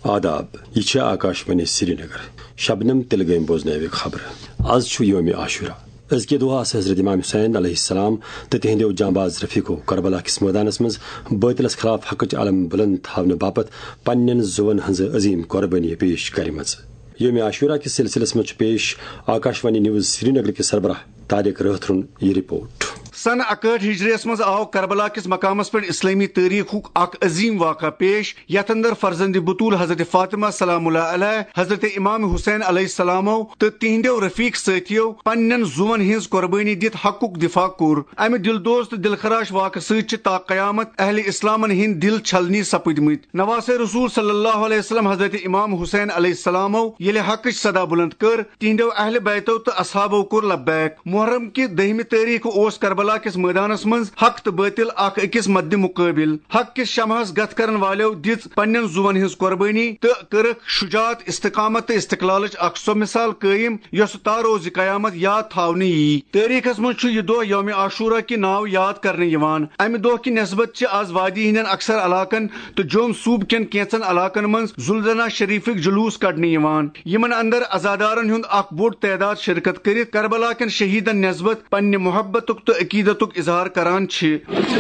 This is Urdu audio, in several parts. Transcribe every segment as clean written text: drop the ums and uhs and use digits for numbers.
آداب یہ آکاشوانی سری نگر شبنم تلگیم بوزن خبر آز یوم عاشورہ ازکہ دہ حضرت امام حسین علیہ السلام تو تہندو جانباز رفیقو کربلا کس میدانس مز باطلس خلاف حقچ علم بلند تھاونہ باپت پنن زون ہز عظیم قربانی پیش کرم یوم عاشورہ کس سلسلس مز پیش آکاشوانی نیوز سری نگر کے سربراہ طارق راترن یہ رپورٹ۔ سن 61 ہجریس مز آو کربلا کس مقامس پر اسلامی تاریخ اخ عظیم واقعہ پیش یتھ اندر فرزند بطول حضرت فاطمہ سلام اللہ علیہ حضرت امام حسین علیہ السلامو تو تہندو رفیق ساتھیو پنن زون ہز قربانی دت حقک دفاع کور امہ دلدوز تو دلخراش واقع ست تا قیامت اہل اسلامن ہند دل چھلنی سپدمت نواس رسول صلی اللہ علیہ وسلم حضرت امام حسین علیہ السلامو یل حقچ صدا بلند کر تہندو اہل بیتو تو اصحابو کور لبیک محرم کی 10 تاریخ اوس کربلا کس میدانس مز حق تو باطل اخ اکس مد مقابل حق کس شمہس گت کرن والو دت پنن زون ہز قربانی تو کرک شجاعت استقامت تو استقلالچ اخ سو مثال قائم یس تا روز قیامت یاد تھاونہ یی تاریخس مز یہ دہ یوم عاشورہ کی ناو یاد کرنے یوان امہ دہ کی نسبت آز وادی ہندین اکثر علاقن تو جوم صوبہ کین کینچن علاقن مز ذوالجناح شریفک جلوس کڑنے یوان یمن اندر عزادارن ہند اخ بوڑ تعداد شرکت کرت کربلا کین شہیدن نسبت پنہ محبتک تو عقیدتک اظہار کران چھ۔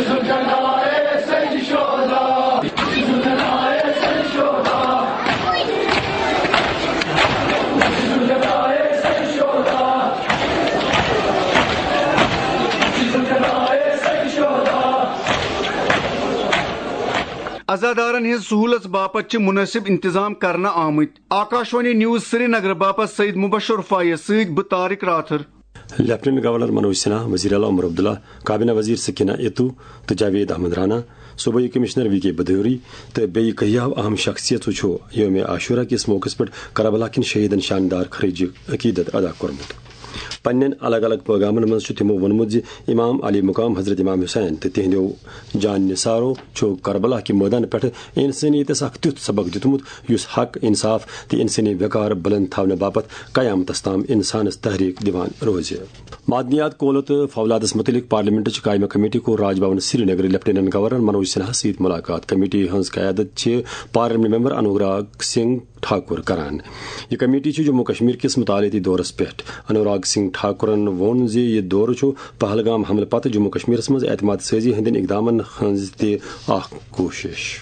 عزادارن ہز سہولت باپت مناسب انتظام کرنا آمت۔ آکاشوانی نیوز سری نگر باپت سید مبشر فائز ست بہ طارق راتھر۔ لیفٹیننٹ گورنر منوج سنہا، وزیر اعلیٰ عمر عبداللہ، کابینہ وزیر سکینہ اتو تو جاوید احمد رانا، صوبائی کمشنر وی کے بدھوری تو بیٚیہِ کہیاو اہم شخصیتو چھُ یوم عاشورہ کس موقع پہ کربلا کن شہیدن شاندار خراج عقیدت ادا کورمت۔ پنن الگ الگ پیغامن مز تمو ونمت امام علی مقام حضرت امام حسین تو تہندو جان نثارو کربلا کے میدان پہ انسانیتس اخ تیت سبق دتمت یس حق انصاف تو انسانی وقار بلند تھاونہ باپت قیامتس تام انسانس تحریک دیوان روز۔ معدنیات کولو تو فولادس متعلق پارلیمنٹ قائمہ کمیٹی کو Raj Bhavan Srinagar lieutenant governor Manoj Sinha ست ملاقات۔ کمیٹی ہز قیادت پارلیمنٹ ممبر انوراگ سنگھ ٹھاکر کران۔ یہ کمیٹی جموں کشمیر کس مطالعاتی دورس پہ انوراگ سنگھ ٹھاکرن وون یہ دور پہلگام حملہ پتہ جموں کشمیر مز اعتماد سازی ہندین اقدامن ہز تہ کوشش۔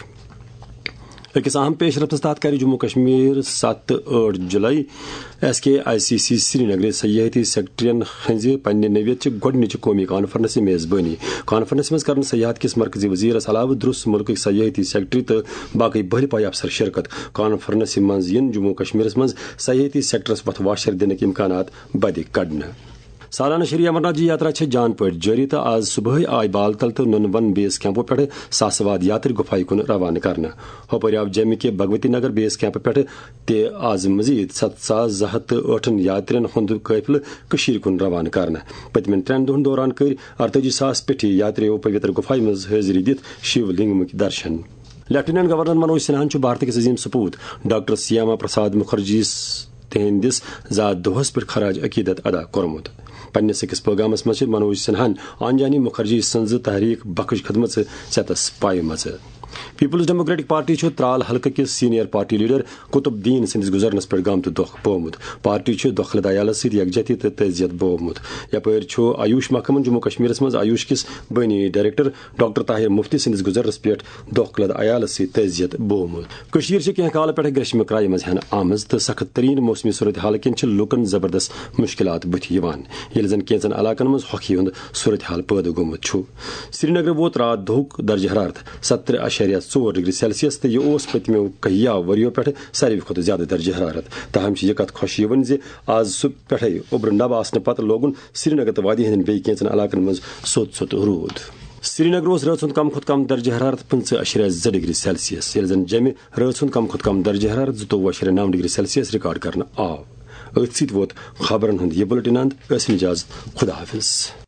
اکس اہم پیش رفتس تحت کر جموں کشمیر 7-8 جولائی SKICC سری نگر سیاحتی سیکٹرین ہز پنہ نوعیت گۄڈنچ قومی کانفرنس میزبانی۔ کانفرنس مز کرن سیاحت کس مرکزی وزیرس علاوہ درست ملک سیاحتی سیکٹری تو باقی بہر پائی افسر شرکت۔ کانفرنس مز ین جموں کشمیر مز سیاحتی سیکٹرس وتھ واشر دنک امکانات بد کڑنے۔ سالانہ شری امرناتھ جی یاترا جان پہ جاری تو آز صبح آئی بال تل تو نن ون بیس کیمپو پہ ساسواد یاتری گفائی کن روانہ کرنا۔ ہوپر آو جموں کے بھگوتی نگر بیس کیمپ پہ تہ آز مزید 7,208 یاترین ہند قافلہ کشیر کن روانہ کرنا۔ پتمن 3 دہن دوران کر 48,000 پیٹھی یاتریو پوتر گفائی مز حاضری دت شیو لنگمک درشن۔ لیفٹیننٹ گورنر منوج سنہاہن بھارت کس عظیم سپوت ڈاکٹر سیاما پرساد مکھرجی تہندس ذات دۄہس پہ خراج عقیدت ادا کورمت۔ پنس أکس پیغامس مز منوج سنہاہن آنجانی مکھرجی سنز تحریک بخش خدمت ستس پائمژ۔ پیپلز ڈیموکریٹک پارٹی ترال حلقہ کس سینئر پارٹی لیڈر قطب الدین سندس گزرنس پہ گامت دکھ بومت۔ پارٹی دخلد عیالس ست یکجہتی تو تعزیت بومت۔ یپر آیوش محکمہ جموں کشمیر مز آیوش کس بانی ڈائریکٹر ڈاکٹر طاہر مفتی سندس گزرنس پہ دخلد عیالس ست تعزیت بومت۔ کینہ کال پہ گریشمہ کرائے مز ہین آمز تو سخت ترین موسمی صورتحال کن لوکن زبردست مشکلات بتھ یل زن کینچن علاقن مز ہوکھی ہند صورتحال پید گومت۔ سری نگر ووت رات دہک درجہ حرارت 70.4 ڈگری سیلسیس تو یہ پتمو کہیاو وریو پہ ساروی کھت زیادہ درجہ حرارت۔ تاہم یہ کت خوش آز صبح پہ اوبر نب آسن پتہ لوگن سری نگر تو وادی ہند بیٚیہِ کینچن علاقن مز سوت روٗد۔ سری نگر رات ہند کم کھت کم درجہ حرارت 15.2 ڈگری سیلسیس یل زن جمہ رات ہند کم کھت کم درجہ حرارت 22.9 ڈگری سیلسیس ریکارڈ کرنا آو۔ ات ست ووت خبرن ہند یہ بلٹن اند۔ اجازت خدا حافظ۔